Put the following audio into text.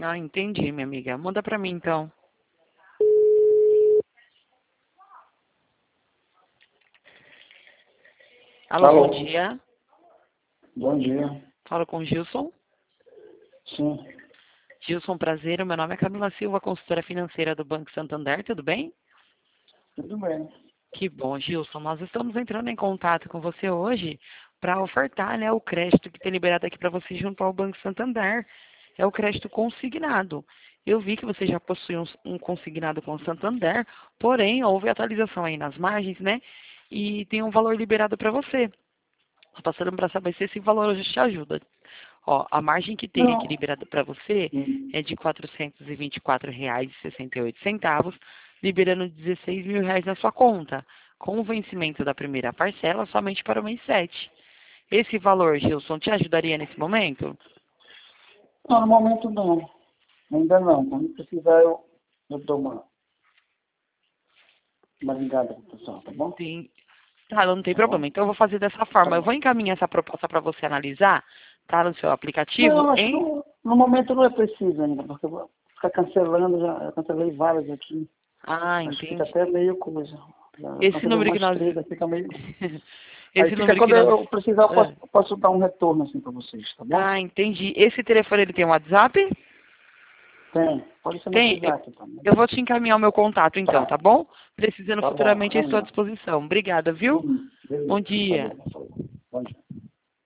Ah, entendi, minha amiga. Manda pra mim, então. Alô, Alô. bom dia. Bom dia. Falo com o Gilson. Sim, Gilson, prazer. Meu nome é Camila Silva, consultora financeira do Banco Santander. Tudo bem? tudo bem. Que bom, Gilson. Nós estamos entrando em contato com você hoje para ofertar, né, o crédito que tem liberado aqui para você junto ao Banco Santander. É o crédito consignado. Eu vi que você já possui um consignado com o Santander, porém houve atualização aí nas margens, né? E tem um valor liberado para você. Estou passando para saber se esse valor hoje te ajuda. Ó, a margem que tem aqui Não. liberada para você é de R$ 424,68, liberando R$ 16.000 na sua conta, com o vencimento da primeira parcela somente para o mês 7. Esse valor, Gilson, te ajudaria nesse momento? Não, no momento não. Ainda não. Quando precisar, eu dou uma ligada pro pessoal, tá bom? Tem. Tá, não tem Tá bom? problema. Então eu vou fazer dessa Tá forma. Eu bom. vou encaminhar essa proposta para você analisar, tá, no seu aplicativo, Não, acho que em... no momento não é preciso ainda, porque eu vou ficar cancelando, já cancelei várias aqui. Ah, Acho que fica entendi. até meio coisa. Já Esse cancelei número que umas nós... três, aí fica meio. Aí Esse fica número que quando nós... eu precisar, Ah. eu posso dar um retorno assim pra vocês, tá bom? Ah, entendi. Esse telefone ele tem um WhatsApp? Tem. Pode ser no Tem. WhatsApp também. Eu vou te encaminhar o meu contato então, tá Tá. bom? Precisando Tá bom. futuramente à sua Amanhã. disposição. Obrigada, viu? Bom Beleza. Tá dia. bom. Bom dia.